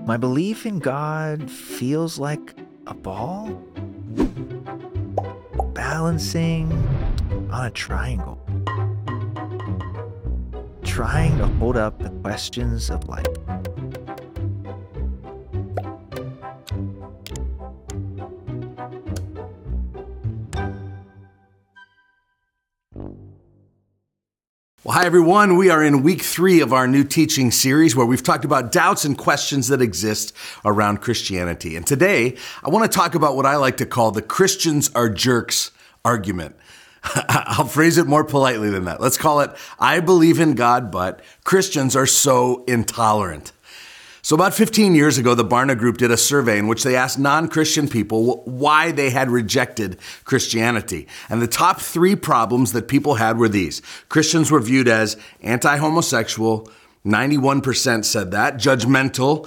My belief in God feels like a ball balancing on a triangle, trying to hold up the questions of life. Well, hi, everyone. We are in week 3 of our new teaching series where we've talked about doubts and questions that exist around Christianity. And today, I want to talk about what I like to call the Christians are jerks argument. I'll phrase it more politely than that. Let's call it, I believe in God, but Christians are so intolerant. So about 15 years ago, the Barna Group did a survey in which they asked non-Christian people why they had rejected Christianity. And the top 3 problems that people had were these. Christians were viewed as anti-homosexual, 91% said that, judgmental,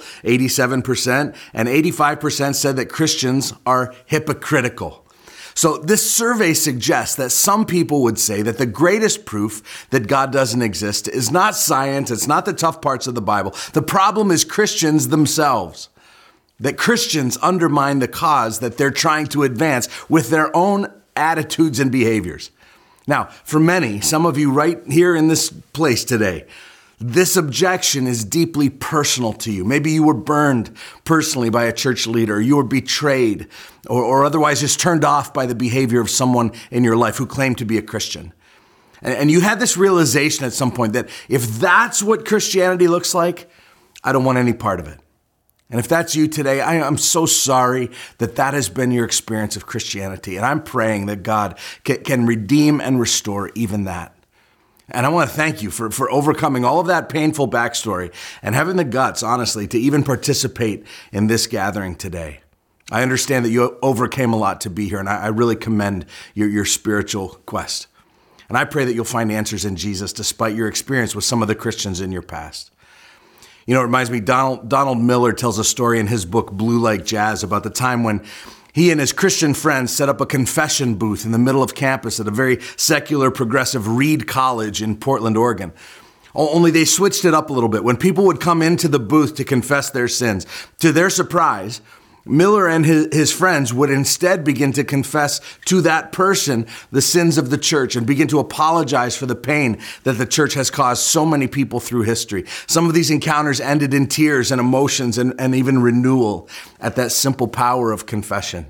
87%, and 85% said that Christians are hypocritical. So this survey suggests that some people would say that the greatest proof that God doesn't exist is not science, it's not the tough parts of the Bible. The problem is Christians themselves. That Christians undermine the cause that they're trying to advance with their own attitudes and behaviors. Now, for many, some of you right here in this place today, this objection is deeply personal to you. Maybe you were burned personally by a church leader, you were betrayed, or otherwise just turned off by the behavior of someone in your life who claimed to be a Christian. And you had this realization at some point that if that's what Christianity looks like, I don't want any part of it. And if that's you today, I'm so sorry that that has been your experience of Christianity. And I'm praying that God can redeem and restore even that. And I want to thank you for overcoming all of that painful backstory and having the guts, honestly, to even participate in this gathering today. I understand that you overcame a lot to be here, and I really commend your spiritual quest. And I pray that you'll find answers in Jesus despite your experience with some of the Christians in your past. You know, it reminds me, Donald Miller tells a story in his book, Blue Like Jazz, about the time when he and his Christian friends set up a confession booth in the middle of campus at a very secular, progressive Reed College in Portland, Oregon. Only they switched it up a little bit. When people would come into the booth to confess their sins, to their surprise, Miller and his friends would instead begin to confess to that person the sins of the church and begin to apologize for the pain that the church has caused so many people through history. Some of these encounters ended in tears and emotions and even renewal at that simple power of confession.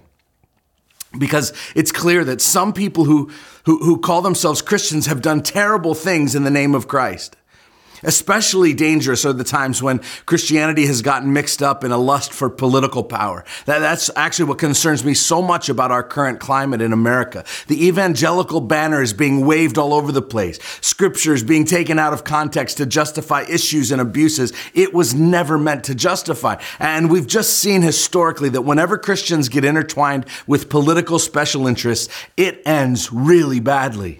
Because it's clear that some people who call themselves Christians have done terrible things in the name of Christ. Especially dangerous are the times when Christianity has gotten mixed up in a lust for political power. That's actually what concerns me so much about our current climate in America. The evangelical banner is being waved all over the place. Scriptures being taken out of context to justify issues and abuses it was never meant to justify. And we've just seen historically that whenever Christians get intertwined with political special interests, it ends really badly.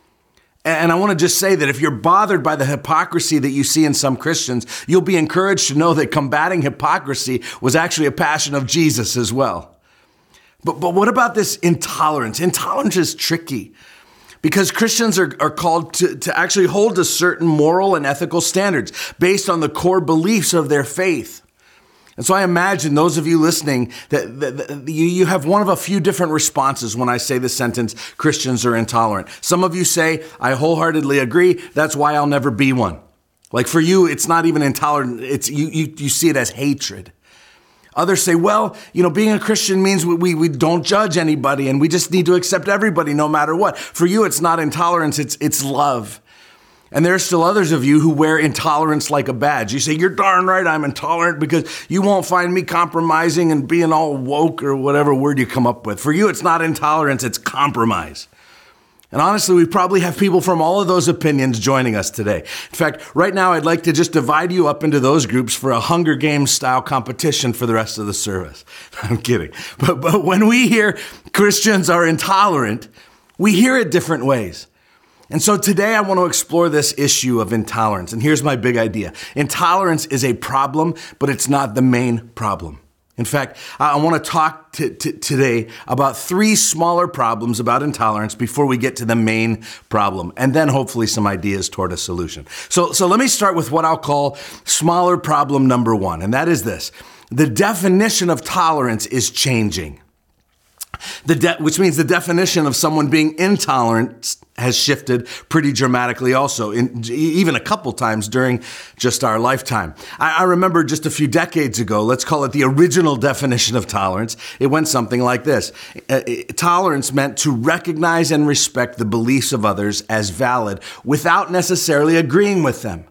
And I want to just say that if you're bothered by the hypocrisy that you see in some Christians, you'll be encouraged to know that combating hypocrisy was actually a passion of Jesus as well. But what about this intolerance? Intolerance is tricky because Christians are called to actually hold to certain moral and ethical standards based on the core beliefs of their faith. And so I imagine those of you listening that you have one of a few different responses when I say the sentence, Christians are intolerant. Some of you say, I wholeheartedly agree. That's why I'll never be one. Like for you, it's not even intolerant. It's you see it as hatred. Others say, well, being a Christian means we don't judge anybody and we just need to accept everybody no matter what. For you, it's not intolerance, it's love. And there are still others of you who wear intolerance like a badge. You say, you're darn right I'm intolerant because you won't find me compromising and being all woke or whatever word you come up with. For you, it's not intolerance, it's compromise. And honestly, we probably have people from all of those opinions joining us today. In fact, right now, I'd like to just divide you up into those groups for a Hunger Games style competition for the rest of the service. I'm kidding. But when we hear Christians are intolerant, we hear it different ways. And so today I want to explore this issue of intolerance. And here's my big idea. Intolerance is a problem, but it's not the main problem. In fact, I want to talk today about 3 smaller problems about intolerance before we get to the main problem, and then hopefully some ideas toward a solution. So let me start with what I'll call smaller problem number 1, and that is this. The definition of tolerance is changing. Which means the definition of someone being intolerant has shifted pretty dramatically also, even a couple times during just our lifetime. I remember just a few decades ago, let's call it the original definition of tolerance. It went something like this. Tolerance meant to recognize and respect the beliefs of others as valid without necessarily agreeing with them.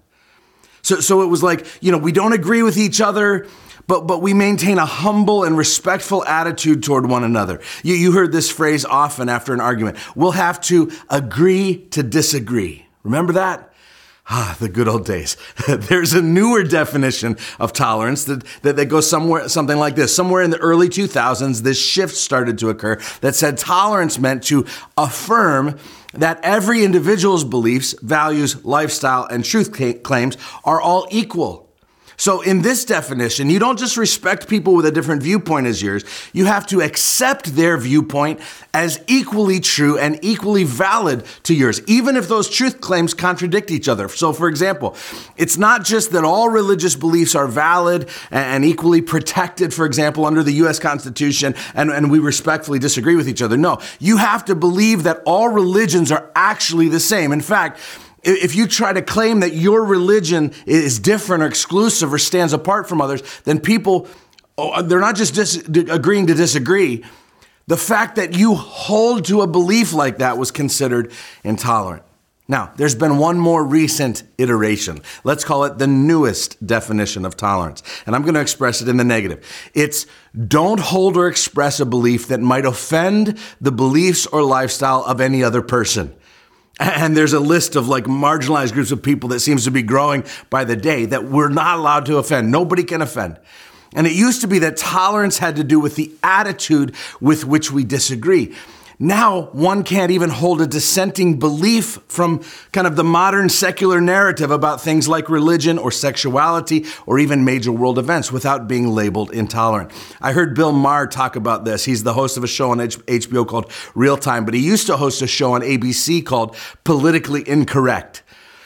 So it was like, we don't agree with each other, but we maintain a humble and respectful attitude toward one another. You heard this phrase often after an argument. We'll have to agree to disagree. Remember that? The good old days. There's a newer definition of tolerance that goes something like this. Somewhere in the early 2000s, this shift started to occur that said tolerance meant to affirm that every individual's beliefs, values, lifestyle, and truth claims are all equal. So in this definition, you don't just respect people with a different viewpoint as yours. You have to accept their viewpoint as equally true and equally valid to yours, even if those truth claims contradict each other. So for example, it's not just that all religious beliefs are valid and equally protected, for example, under the U.S. Constitution, and we respectfully disagree with each other. No, you have to believe that all religions are actually the same. In fact, if you try to claim that your religion is different or exclusive or stands apart from others, then people, they're not just agreeing to disagree. The fact that you hold to a belief like that was considered intolerant. Now, there's been one more recent iteration. Let's call it the newest definition of tolerance. And I'm going to express it in the negative. It's don't hold or express a belief that might offend the beliefs or lifestyle of any other person. And there's a list of marginalized groups of people that seems to be growing by the day that we're not allowed to offend. Nobody can offend. And it used to be that tolerance had to do with the attitude with which we disagree. Now, one can't even hold a dissenting belief from kind of the modern secular narrative about things like religion or sexuality or even major world events without being labeled intolerant. I heard Bill Maher talk about this. He's the host of a show on HBO called Real Time, but he used to host a show on ABC called Politically Incorrect.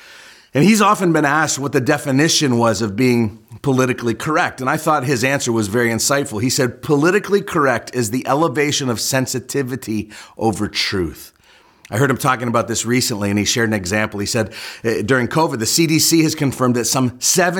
And he's often been asked what the definition was of being politically correct. And I thought his answer was very insightful. He said, politically correct is the elevation of sensitivity over truth. I heard him talking about this recently, and he shared an example. He said, during COVID, the CDC has confirmed that some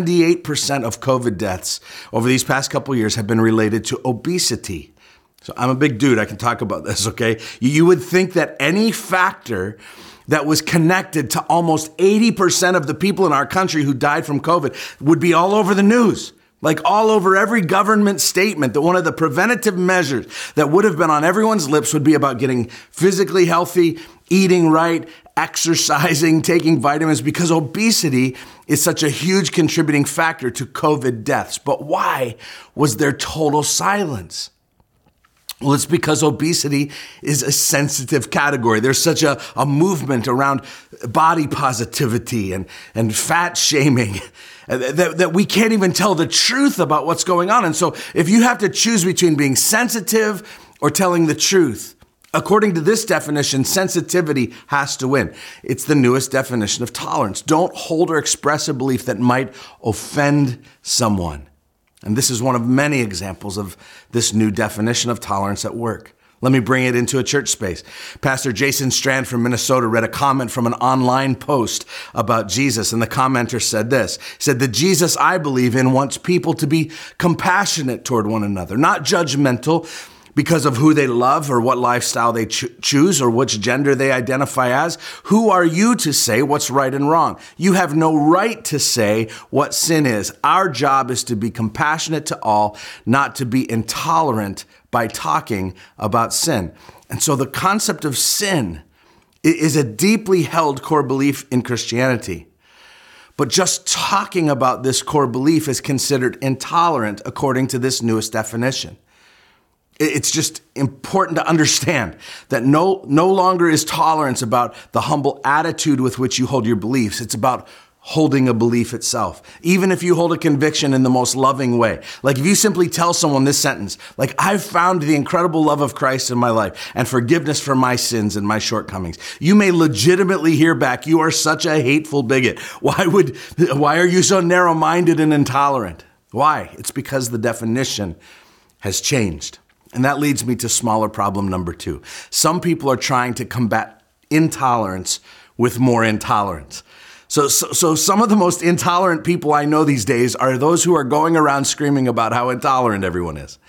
78% of COVID deaths over these past couple of years have been related to obesity. So I'm a big dude. I can talk about this, okay? You would think that any factor that was connected to almost 80% of the people in our country who died from COVID would be all over the news, like all over every government statement, that one of the preventative measures that would have been on everyone's lips would be about getting physically healthy, eating right, exercising, taking vitamins, because obesity is such a huge contributing factor to COVID deaths. But why was there total silence? Well, it's because obesity is a sensitive category. There's such a movement around body positivity and fat shaming that we can't even tell the truth about what's going on. And so if you have to choose between being sensitive or telling the truth, according to this definition, sensitivity has to win. It's the newest definition of tolerance. Don't hold or express a belief that might offend someone. And this is one of many examples of this new definition of tolerance at work. Let me bring it into a church space. Pastor Jason Strand from Minnesota read a comment from an online post about Jesus, and the commenter said this. He said, "The Jesus I believe in wants people to be compassionate toward one another, not judgmental because of who they love or what lifestyle they choose or which gender they identify as. Who are you to say what's right and wrong? You have no right to say what sin is. Our job is to be compassionate to all, not to be intolerant by talking about sin." And so the concept of sin is a deeply held core belief in Christianity. But just talking about this core belief is considered intolerant according to this newest definition. It's just important to understand that no longer is tolerance about the humble attitude with which you hold your beliefs. It's about holding a belief itself, even if you hold a conviction in the most loving way. Like if you simply tell someone this sentence, like, I've found the incredible love of Christ in my life and forgiveness for my sins and my shortcomings, you may legitimately hear back, you are such a hateful bigot. Why are you so narrow-minded and intolerant? Why? It's because the definition has changed. And that leads me to smaller problem number 2. Some people are trying to combat intolerance with more intolerance. So some of the most intolerant people I know these days are those who are going around screaming about how intolerant everyone is.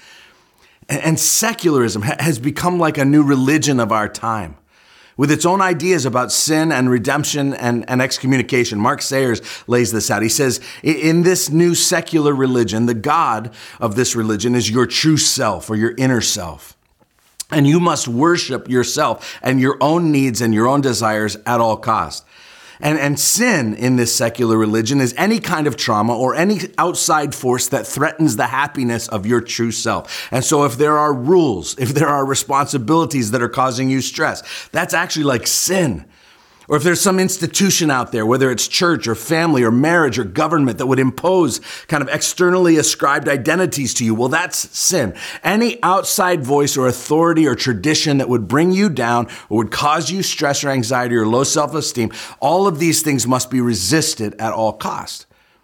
And secularism has become like a new religion of our time, with its own ideas about sin and redemption and excommunication. Mark Sayers lays this out. He says, in this new secular religion, the God of this religion is your true self or your inner self. And you must worship yourself and your own needs and your own desires at all costs. And sin in this secular religion is any kind of trauma or any outside force that threatens the happiness of your true self. And so if there are rules, if there are responsibilities that are causing you stress, that's actually like sin. Or if there's some institution out there, whether it's church or family or marriage or government, that would impose kind of externally ascribed identities to you, well, that's sin. Any outside voice or authority or tradition that would bring you down or would cause you stress or anxiety or low self-esteem, all of these things must be resisted at all cost.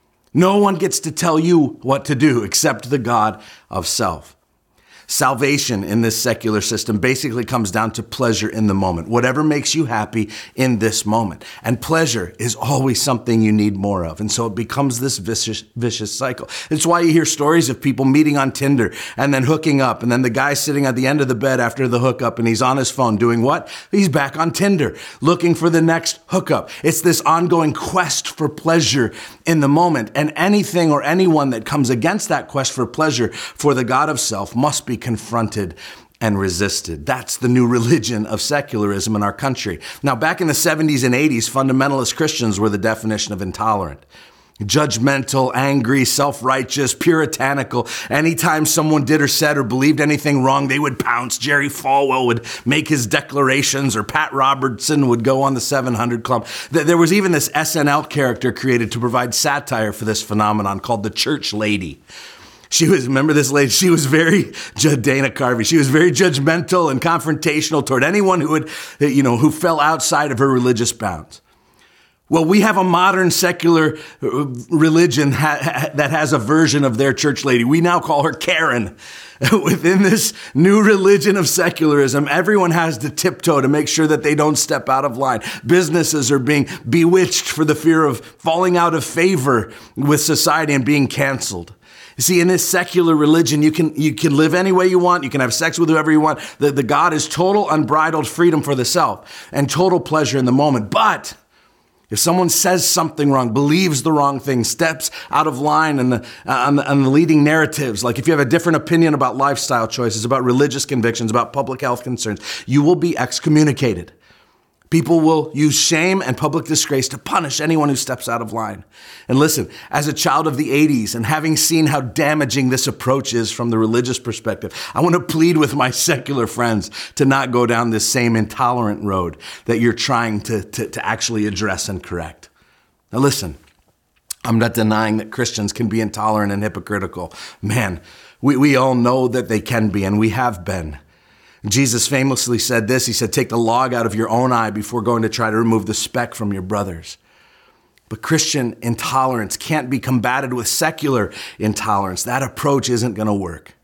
No one gets to tell you what to do except the God of self. Salvation in this secular system basically comes down to pleasure in the moment, whatever makes you happy in this moment. And pleasure is always something you need more of. And so it becomes this vicious cycle. It's why you hear stories of people meeting on Tinder and then hooking up. And then the guy's sitting at the end of the bed after the hookup and he's on his phone doing what? He's back on Tinder looking for the next hookup. It's this ongoing quest for pleasure in the moment. And anything or anyone that comes against that quest for pleasure for the God of self must be confronted and resisted. That's the new religion of secularism in our country. Now, back in the 70s and 80s, fundamentalist Christians were the definition of intolerant. Judgmental, angry, self-righteous, puritanical. Anytime someone did or said or believed anything wrong, they would pounce. Jerry Falwell would make his declarations, or Pat Robertson would go on the 700 Club. There was even this SNL character created to provide satire for this phenomenon called the Church Lady. Remember this lady? She was very, Dana Carvey, she was very judgmental and confrontational toward anyone who fell outside of her religious bounds. Well, we have a modern secular religion that has a version of their church lady. We now call her Karen. Within this new religion of secularism, everyone has to tiptoe to make sure that they don't step out of line. Businesses are being bewitched for the fear of falling out of favor with society and being canceled. You see, in this secular religion, you can live any way you want. You can have sex with whoever you want. The God is total unbridled freedom for the self and total pleasure in the moment. But if someone says something wrong, believes the wrong thing, steps out of line on the leading narratives, like if you have a different opinion about lifestyle choices, about religious convictions, about public health concerns, you will be excommunicated. People will use shame and public disgrace to punish anyone who steps out of line. And listen, as a child of the 80s and having seen how damaging this approach is from the religious perspective, I want to plead with my secular friends to not go down this same intolerant road that you're trying to actually address and correct. Now listen, I'm not denying that Christians can be intolerant and hypocritical. Man, we all know that they can be, and we have been. Jesus famously said this. He said, take the log out of your own eye before going to try to remove the speck from your brother's. But Christian intolerance can't be combated with secular intolerance. That approach isn't going to work.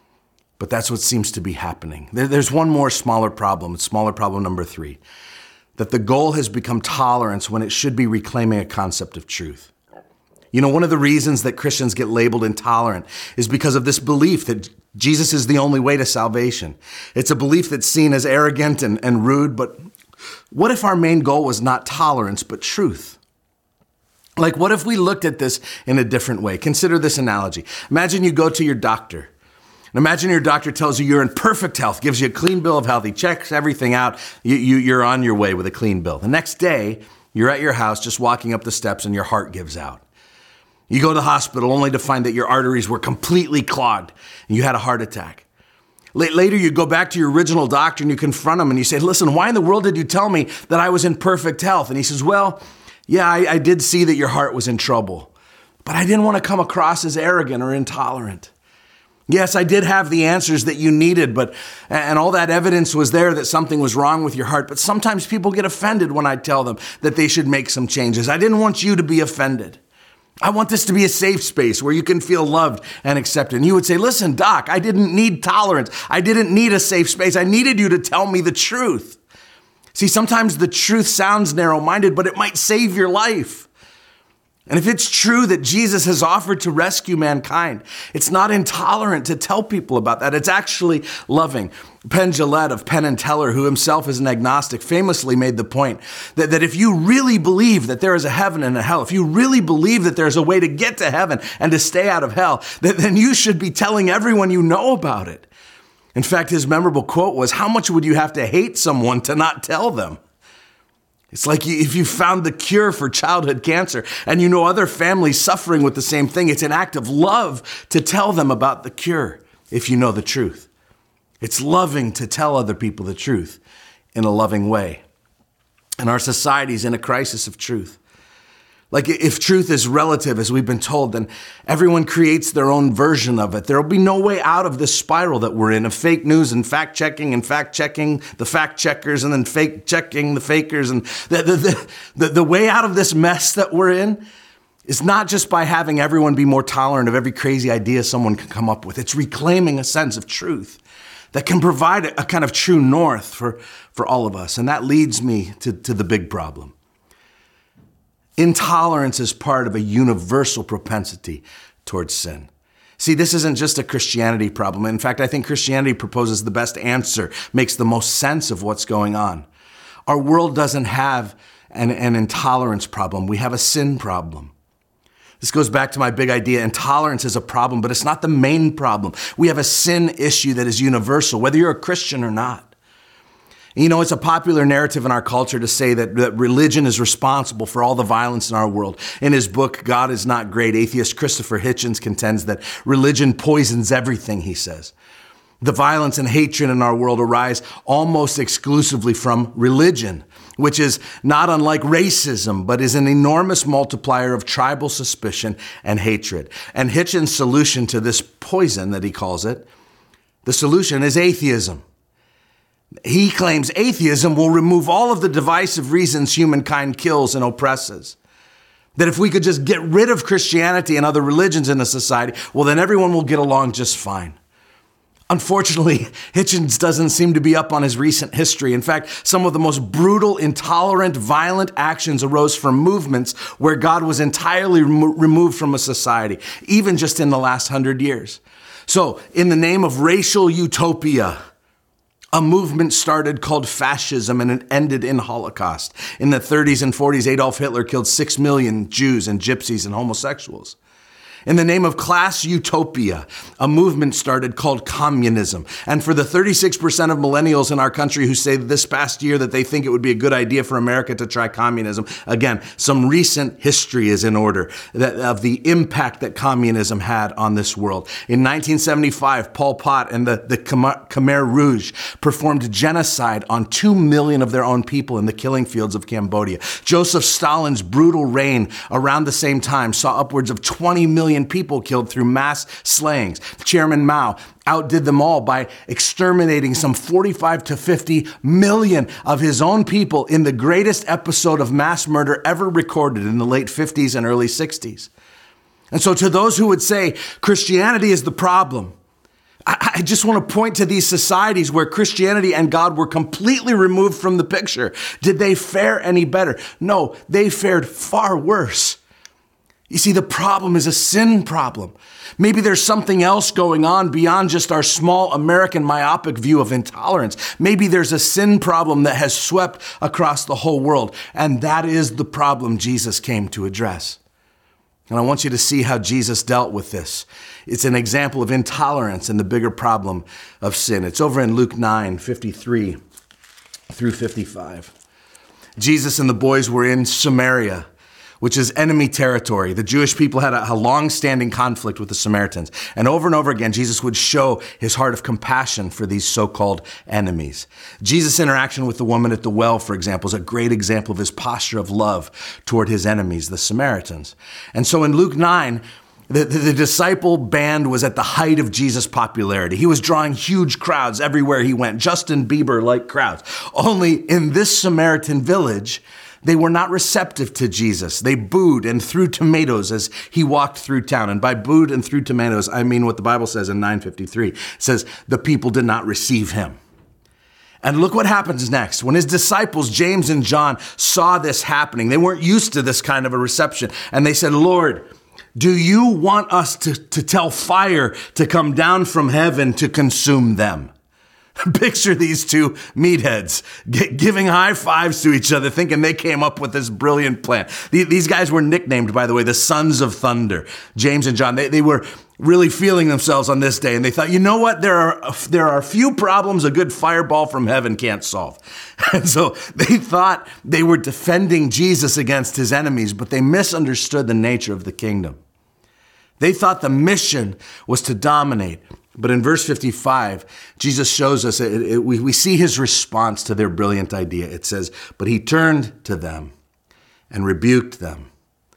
But that's what seems to be happening. There's one more smaller problem. It's smaller problem number 3. That the goal has become tolerance when it should be reclaiming a concept of truth. You know, one of the reasons that Christians get labeled intolerant is because of this belief that Jesus is the only way to salvation. It's a belief that's seen as arrogant and rude, but what if our main goal was not tolerance, but truth? Like, what if we looked at this in a different way? Consider this analogy. Imagine you go to your doctor. And imagine your doctor tells you you're in perfect health, gives you a clean bill of health. He checks everything out. You're on your way with a clean bill. The next day, you're at your house just walking up the steps and your heart gives out. You go to the hospital only to find that your arteries were completely clogged and you had a heart attack. Later, you go back to your original doctor and you confront him and you say, listen, why in the world did you tell me that I was in perfect health? And he says, well, Yeah, I did see that your heart was in trouble, but I didn't want to come across as arrogant or intolerant. Yes, I did have the answers that you needed, and all that evidence was there that something was wrong with your heart. But sometimes people get offended when I tell them that they should make some changes. I didn't want you to be offended. I want this to be a safe space where you can feel loved and accepted. And you would say, listen, Doc, I didn't need tolerance. I didn't need a safe space. I needed you to tell me the truth. See, sometimes the truth sounds narrow-minded, but it might save your life. And if it's true that Jesus has offered to rescue mankind, it's not intolerant to tell people about that. It's actually loving. Penn Jillette of Penn and Teller, who himself is an agnostic, famously made the point that if you really believe that there is a heaven and a hell, if you really believe that there's a way to get to heaven and to stay out of hell, then you should be telling everyone you know about it. In fact, his memorable quote was, "How much would you have to hate someone to not tell them?" It's like if you found the cure for childhood cancer and you know other families suffering with the same thing, it's an act of love to tell them about the cure if you know the truth. It's loving to tell other people the truth in a loving way. And our society's in a crisis of truth. Like if truth is relative, as we've been told, then everyone creates their own version of it. There'll be no way out of this spiral that we're in of fake news and fact-checking the fact-checkers and then fake-checking the fakers. And the way out of this mess that we're in is not just by having everyone be more tolerant of every crazy idea someone can come up with. It's reclaiming a sense of truth that can provide a kind of true north for all of us. And that leads me to the big problem. Intolerance is part of a universal propensity towards sin. See, this isn't just a Christianity problem. In fact, I think Christianity proposes the best answer, makes the most sense of what's going on. Our world doesn't have an intolerance problem. We have a sin problem. This goes back to my big idea. Intolerance is a problem, but it's not the main problem. We have a sin issue that is universal, whether you're a Christian or not. You know, it's a popular narrative in our culture to say that religion is responsible for all the violence in our world. In his book, God is Not Great, atheist Christopher Hitchens contends that religion poisons everything, he says. The violence and hatred in our world arise almost exclusively from religion, which is not unlike racism, but is an enormous multiplier of tribal suspicion and hatred. And Hitchens' solution to this poison, that he calls it, the solution is atheism. He claims atheism will remove all of the divisive reasons humankind kills and oppresses. That if we could just get rid of Christianity and other religions in a society, well, then everyone will get along just fine. Unfortunately, Hitchens doesn't seem to be up on his recent history. In fact, some of the most brutal, intolerant, violent actions arose from movements where God was entirely removed from a society, even just in the last 100 years. So, in the name of racial utopia, a movement started called fascism, and it ended in Holocaust. In the 30s and 40s, Adolf Hitler killed 6 million Jews and gypsies and homosexuals. In the name of class utopia, a movement started called communism. And for the 36% of millennials in our country who say this past year that they think it would be a good idea for America to try communism, again, some recent history is in order of the impact that communism had on this world. In 1975, Pol Pot and the Khmer Rouge performed genocide on 2 million of their own people in the killing fields of Cambodia. Joseph Stalin's brutal reign around the same time saw upwards of 20 million people killed through mass slayings. Chairman Mao outdid them all by exterminating some 45 to 50 million of his own people in the greatest episode of mass murder ever recorded in the late 50s and early 60s. And so to those who would say Christianity is the problem, I just want to point to these societies where Christianity and God were completely removed from the picture. Did they fare any better? No, they fared far worse. You see, the problem is a sin problem. Maybe there's something else going on beyond just our small American myopic view of intolerance. Maybe there's a sin problem that has swept across the whole world, and that is the problem Jesus came to address. And I want you to see how Jesus dealt with this. It's an example of intolerance and the bigger problem of sin. It's over in Luke 9:53 through 55. Jesus and the boys were in Samaria which is enemy territory. The Jewish people had a long-standing conflict with the Samaritans. And over again, Jesus would show his heart of compassion for these so-called enemies. Jesus' interaction with the woman at the well, for example, is a great example of his posture of love toward his enemies, the Samaritans. And so in Luke 9, the disciple band was at the height of Jesus' popularity. He was drawing huge crowds everywhere he went, Justin Bieber-like crowds. Only in this Samaritan village, they were not receptive to Jesus. They booed and threw tomatoes as he walked through town. And by booed and threw tomatoes, I mean what the Bible says in 9:53. It says, the people did not receive him. And look what happens next. When his disciples, James and John, saw this happening, they weren't used to this kind of a reception. And they said, Lord, do you want us to tell fire to come down from heaven to consume them? Picture these two meatheads giving high fives to each other, thinking they came up with this brilliant plan. These guys were nicknamed, by the way, the Sons of Thunder. James and John, they were really feeling themselves on this day. And they thought, you know what? There are a few problems a good fireball from heaven can't solve. And so they thought they were defending Jesus against his enemies, but they misunderstood the nature of the kingdom. They thought the mission was to dominate. But in verse 55, Jesus shows us, we see his response to their brilliant idea. It says, but he turned to them and rebuked them.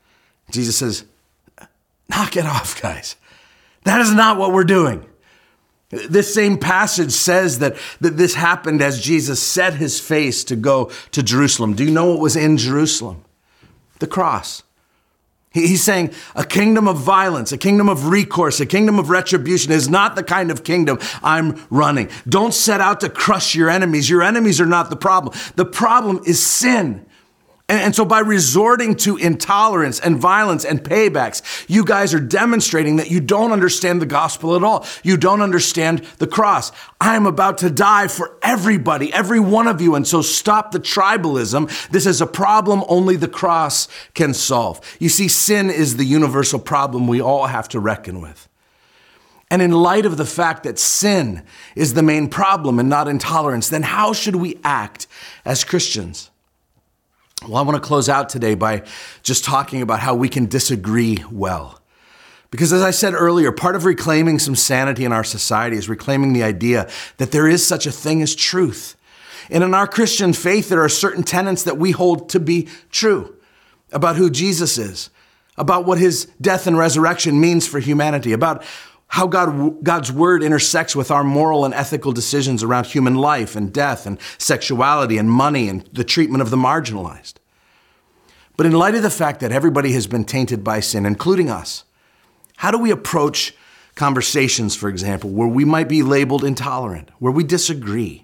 Jesus says, knock it off, guys. That is not what we're doing. This same passage says that this happened as Jesus set his face to go to Jerusalem. Do you know what was in Jerusalem? The cross. He's saying a kingdom of violence, a kingdom of recourse, a kingdom of retribution is not the kind of kingdom I'm running. Don't set out to crush your enemies. Your enemies are not the problem. The problem is sin. And so by resorting to intolerance and violence and paybacks, you guys are demonstrating that you don't understand the gospel at all. You don't understand the cross. I'm about to die for everybody, every one of you. And so stop the tribalism. This is a problem only the cross can solve. You see, sin is the universal problem we all have to reckon with. And in light of the fact that sin is the main problem and not intolerance, then how should we act as Christians? Well, I want to close out today by just talking about how we can disagree well. Because as I said earlier, part of reclaiming some sanity in our society is reclaiming the idea that there is such a thing as truth. And in our Christian faith, there are certain tenets that we hold to be true about who Jesus is, about what his death and resurrection means for humanity, about how God's word intersects with our moral and ethical decisions around human life and death and sexuality and money and the treatment of the marginalized. But in light of the fact that everybody has been tainted by sin, including us, how do we approach conversations, for example, where we might be labeled intolerant, where we disagree?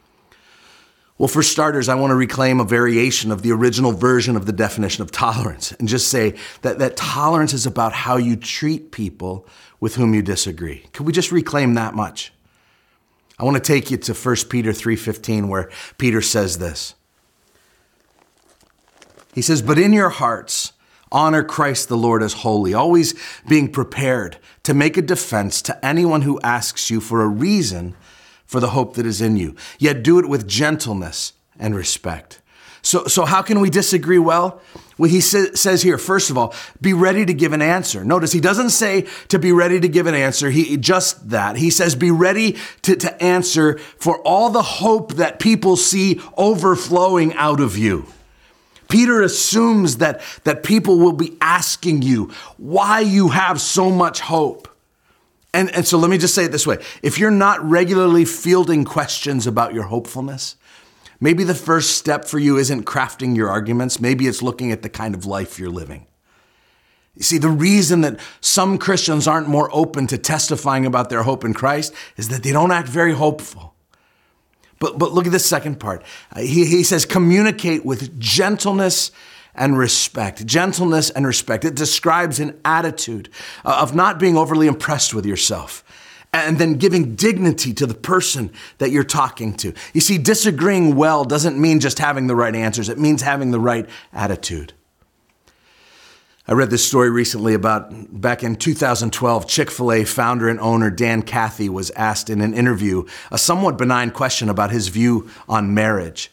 Well, for starters, I want to reclaim a variation of the original version of the definition of tolerance and just say that tolerance is about how you treat people with whom you disagree. Could we just reclaim that much? I want to take you to 1 Peter 3:15, where Peter says this. He says, but in your hearts, honor Christ the Lord as holy, always being prepared to make a defense to anyone who asks you for a reason for the hope that is in you. Yet do it with gentleness and respect. So how can we disagree well? Well, he says here, first of all, be ready to give an answer. Notice he doesn't say to be ready to give an answer. Just that. He says be ready to answer for all the hope that people see overflowing out of you. Peter assumes that people will be asking you why you have so much hope. And so let me just say it this way. If you're not regularly fielding questions about your hopefulness, maybe the first step for you isn't crafting your arguments. Maybe it's looking at the kind of life you're living. You see, the reason that some Christians aren't more open to testifying about their hope in Christ is that they don't act very hopeful. But look at the second part. He says, communicate with gentleness and respect. Gentleness and respect. It describes an attitude of not being overly impressed with yourself and then giving dignity to the person that you're talking to. You see, disagreeing well doesn't mean just having the right answers. It means having the right attitude. I read this story recently about back in 2012, Chick-fil-A founder and owner Dan Cathy was asked in an interview a somewhat benign question about his view on marriage.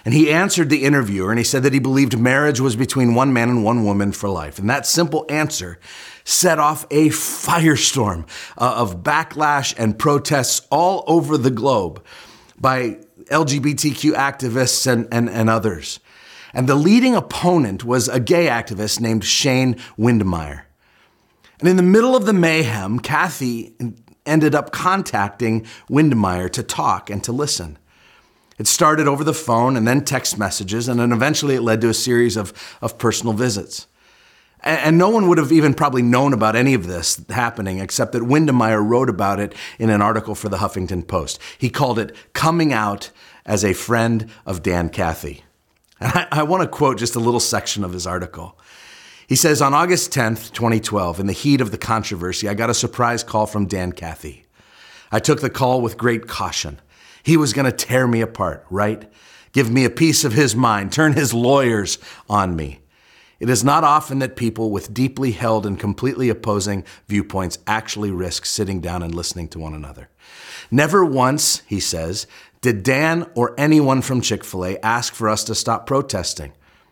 And he answered the interviewer, and he said that he believed marriage was between one man and one woman for life. And that simple answer set off a firestorm of backlash and protests all over the globe by LGBTQ activists and others. And the leading opponent was a gay activist named Shane Windmeyer. And in the middle of the mayhem, Kathy ended up contacting Windmeyer to talk and to listen. It started over the phone and then text messages, and then eventually it led to a series of personal visits. And no one would have even probably known about any of this happening except that Windmeyer wrote about it in an article for the Huffington Post. He called it Coming Out as a Friend of Dan Cathy. And I want to quote just a little section of his article. He says, on August 10th, 2012, in the heat of the controversy, I got a surprise call from Dan Cathy. I took the call with great caution. He was going to tear me apart, right? Give me a piece of his mind, turn his lawyers on me. It is not often that people with deeply held and completely opposing viewpoints actually risk sitting down and listening to one another. Never once, he says, did Dan or anyone from Chick-fil-A ask for us to stop protesting.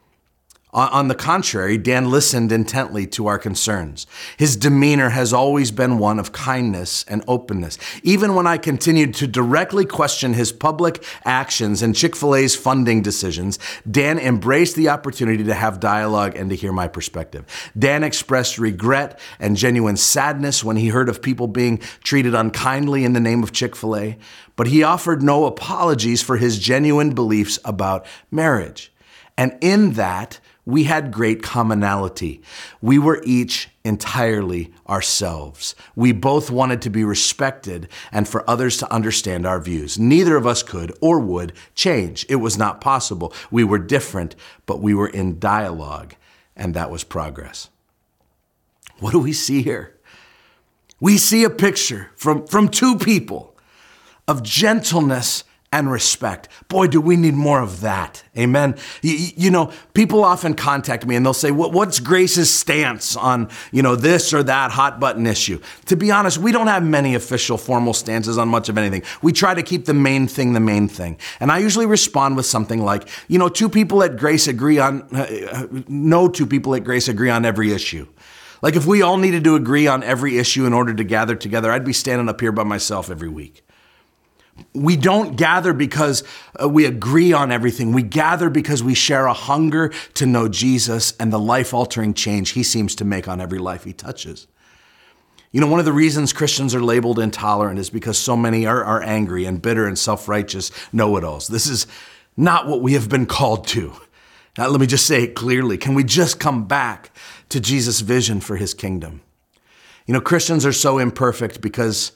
On the contrary, Dan listened intently to our concerns. His demeanor has always been one of kindness and openness. Even when I continued to directly question his public actions and Chick-fil-A's funding decisions, Dan embraced the opportunity to have dialogue and to hear my perspective. Dan expressed regret and genuine sadness when he heard of people being treated unkindly in the name of Chick-fil-A, but he offered no apologies for his genuine beliefs about marriage. And in that, we had great commonality. We were each entirely ourselves. We both wanted to be respected and for others to understand our views. Neither of us could or would change. It was not possible. We were different, but we were in dialogue, and that was progress. What do we see here? We see a picture from two people of gentleness and respect. Boy, do we need more of that. Amen. You know, people often contact me and they'll say, what's Grace's stance on, this or that hot button issue? To be honest, we don't have many official formal stances on much of anything. We try to keep the main thing the main thing. And I usually respond with something like, two people at Grace agree on, no two people at Grace agree on every issue. Like if we all needed to agree on every issue in order to gather together, I'd be standing up here by myself every week. We don't gather because we agree on everything. We gather because we share a hunger to know Jesus and the life-altering change he seems to make on every life he touches. One of the reasons Christians are labeled intolerant is because so many are angry and bitter and self-righteous know-it-alls. This is not what we have been called to. Now, let me just say it clearly. Can we just come back to Jesus' vision for his kingdom? Christians are so imperfect because,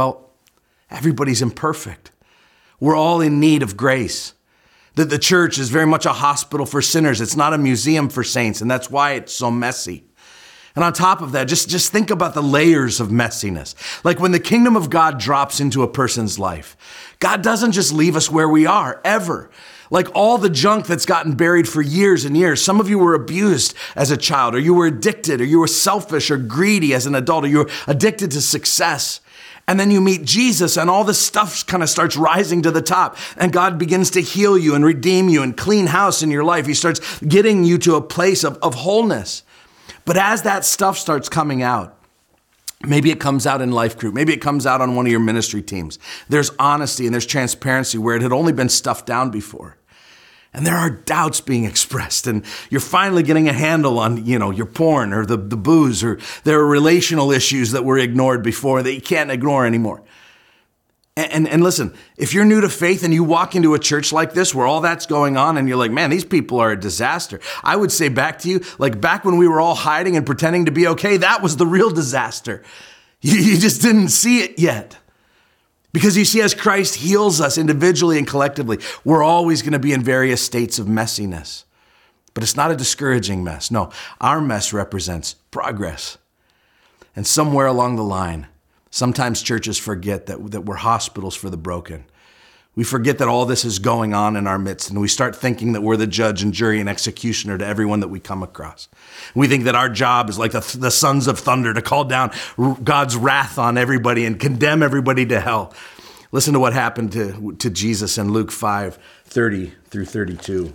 everybody's imperfect. We're all in need of grace. The church is very much a hospital for sinners. It's not a museum for saints, and that's why it's so messy. And on top of that, just think about the layers of messiness. Like when the kingdom of God drops into a person's life, God doesn't just leave us where we are, ever. Like all the junk that's gotten buried for years and years. Some of you were abused as a child, or you were addicted, or you were selfish or greedy as an adult, or you were addicted to success. And then you meet Jesus and all this stuff kind of starts rising to the top, and God begins to heal you and redeem you and clean house in your life. He starts getting you to a place of wholeness. But as that stuff starts coming out, maybe it comes out in life group, maybe it comes out on one of your ministry teams, there's honesty and there's transparency where it had only been stuffed down before. And there are doubts being expressed, and you're finally getting a handle on, your porn or the booze, or there are relational issues that were ignored before that you can't ignore anymore. And listen, if you're new to faith and you walk into a church like this where all that's going on and you're like, man, these people are a disaster, I would say back to you, like back when we were all hiding and pretending to be okay, that was the real disaster. You just didn't see it yet. Because you see, as Christ heals us individually and collectively, we're always going to be in various states of messiness. But it's not a discouraging mess. No, our mess represents progress. And somewhere along the line, sometimes churches forget that we're hospitals for the broken. We forget that all this is going on in our midst, and we start thinking that we're the judge and jury and executioner to everyone that we come across. We think that our job is like the sons of thunder to call down God's wrath on everybody and condemn everybody to hell. Listen to what happened to Jesus in Luke 5:30 through 32.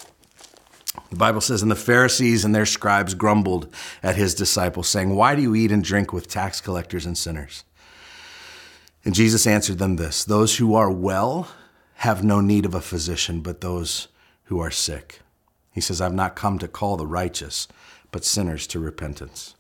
The Bible says, "And the Pharisees and their scribes grumbled at his disciples, saying, 'Why do you eat and drink with tax collectors and sinners?' And Jesus answered them this, 'Those who are well have no need of a physician, but those who are sick.' He says, 'I've not come to call the righteous, but sinners to repentance.'"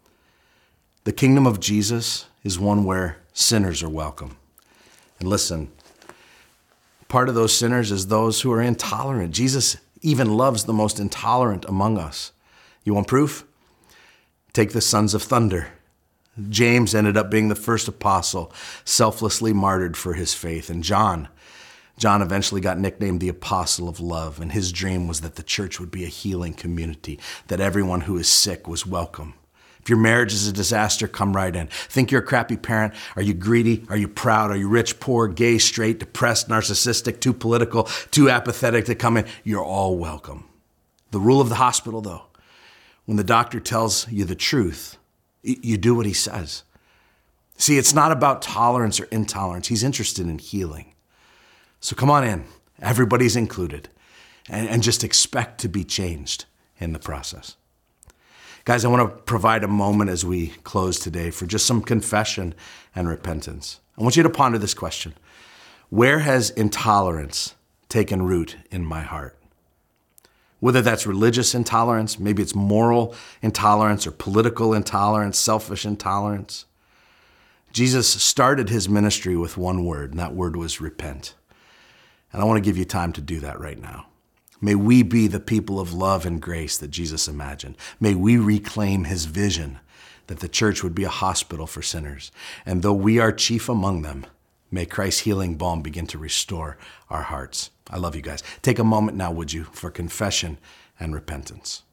The kingdom of Jesus is one where sinners are welcome. And listen, part of those sinners is those who are intolerant. Jesus even loves the most intolerant among us. You want proof? Take the sons of thunder. James ended up being the first apostle, selflessly martyred for his faith. And John eventually got nicknamed the Apostle of Love. And his dream was that the church would be a healing community, that everyone who is sick was welcome. If your marriage is a disaster, come right in. Think you're a crappy parent? Are you greedy? Are you proud? Are you rich, poor, gay, straight, depressed, narcissistic, too political, too apathetic to come in? You're all welcome. The rule of the hospital, though, when the doctor tells you the truth, you do what he says. See, it's not about tolerance or intolerance. He's interested in healing. So come on in. Everybody's included. And just expect to be changed in the process. Guys, I want to provide a moment as we close today for just some confession and repentance. I want you to ponder this question. Where has intolerance taken root in my heart? Whether that's religious intolerance, maybe it's moral intolerance or political intolerance, selfish intolerance. Jesus started his ministry with one word, and that word was repent. And I want to give you time to do that right now. May we be the people of love and grace that Jesus imagined. May we reclaim his vision that the church would be a hospital for sinners. And though we are chief among them, may Christ's healing balm begin to restore our hearts. I love you guys. Take a moment now, would you, for confession and repentance.